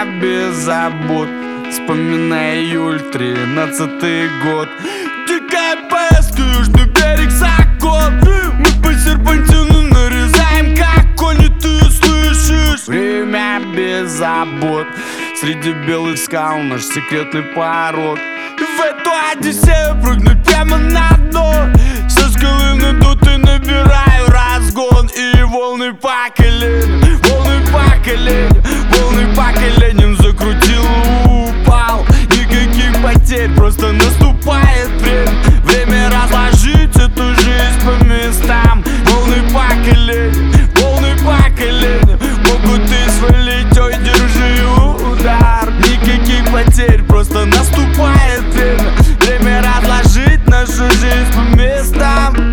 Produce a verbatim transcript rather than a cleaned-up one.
Время без забот, вспоминая июль, тринадцатый год. Дикая поездка, южный берег, закон. Мы по серпантину нарезаем, как кони, ты слышишь? Время без забот, среди белых скал наш секретный порог. И в эту Одиссею прыгнуть прямо на дно. Со скалы надуты набираю разгон. И волны по коленям, волны по коленям, волны по коленям. Закрутил, упал, никаких потерь, просто наступает время. Время разложить